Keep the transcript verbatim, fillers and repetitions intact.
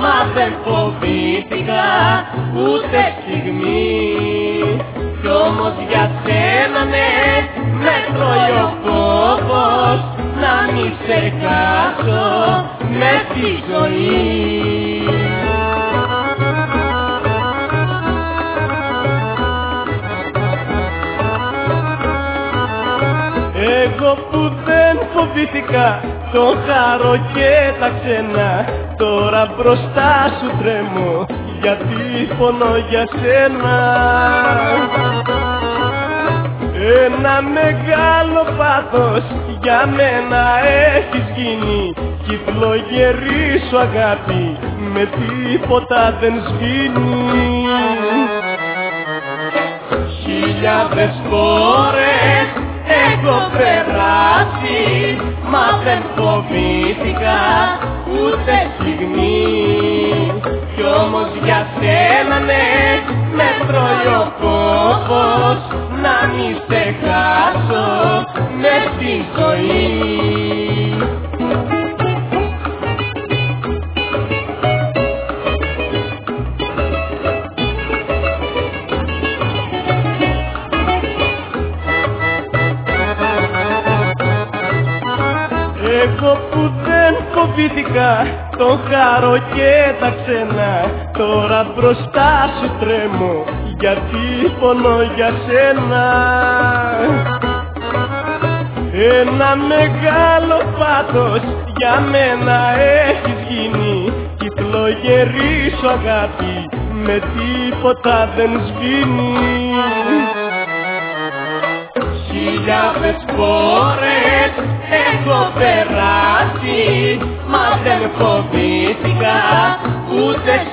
μα δεν φοβήθηκα ούτε στιγμή. Κι όμως για σένα ναι, με τρώει ο φόβος να μη σε χάσω μες στη ζωή. Εγώ που δεν φοβήθηκα το χαρό και τα ξένα, τώρα μπροστά σου τρέμω γιατί πονώ για σένα. Ένα μεγάλο πάθος για μένα έχεις γίνει κι η φλογερή σου αγάπη με τίποτα δεν σβήνει. Χιλιάδες φορές έχω περάσει μα δεν φοβήθηκα ούτε στιγμή. Κι όμως για σένα ναι, με τρώει ο φόβος να μη σε χάσω μες στη ζωή. Εγώ που δεν φοβήθηκα το χαρό και τα ξένα, τώρα μπροστά σου τρέμω γιατί πονώ για σένα. Ένα μεγάλο πάθος για μένα έχεις γίνει κι η φλογερή σου αγάπη με τίποτα δεν σβήνει. Χιλιάδες φορές έχω περάσει μα δεν φοβήθηκα ούτε